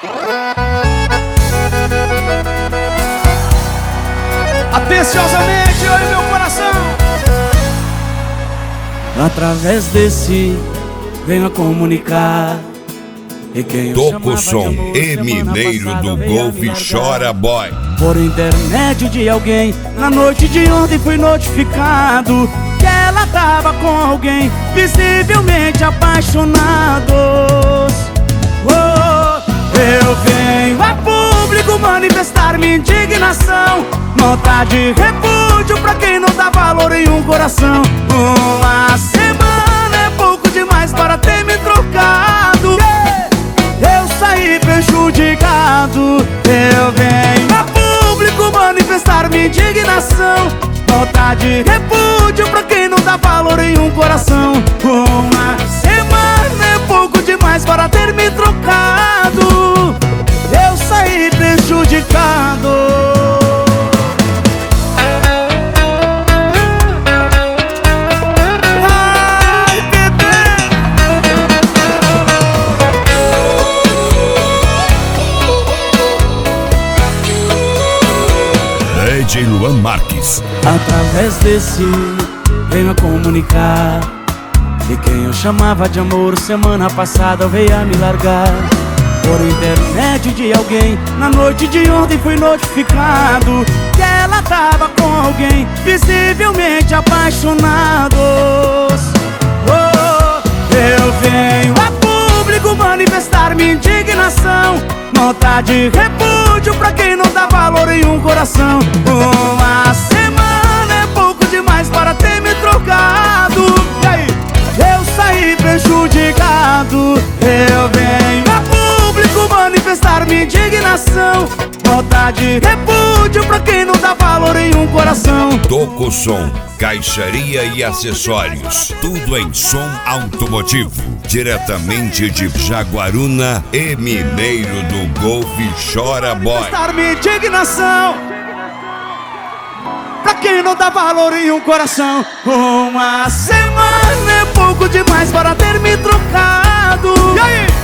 Atenciosamente, olha meu coração. Através desse venho a comunicar. E quem eu Toca o som, E Mineiro do Golf Chora Boy. Por intermédio de alguém, na noite de ontem fui notificado que ela tava com alguém, visivelmente apaixonados. Eu venho a público manifestar minha indignação, nota de repúdio pra quem não dá valor em um coração. Uma semana é pouco demais para ter me trocado. Eu saí prejudicado. Eu venho a público manifestar minha indignação, nota de repúdio pra quem não dá valor em um coração. Uma semana é pouco demais para ter me trocado. Eu saí prejudicado. DJ Luan Marques. Através desse venho a comunicar que quem eu chamava de amor semana passada veio a me largar. Por intermédio de alguém, na noite de ontem fui notificado que ela tava com alguém, visivelmente apaixonados. Eu venho a público manifestar minha indignação, nota de repúdio pra quem não dá valor em um coração. Uma semana é pouco demais para ter me trocado. E aí? Eu saí prejudicado. Eu venho a público manifestar minha indignação, nota de repúdio pra quem não dá valor em um coração. Toca o som, caixaria e acessórios, tudo em som automotivo. Diretamente de Jaguaruna, E Mineiro do Golf Chora Boy. Manifestar minha indignação pra quem não dá valor em um coração. Uma semana é pouco demais para ter me trocado. E aí?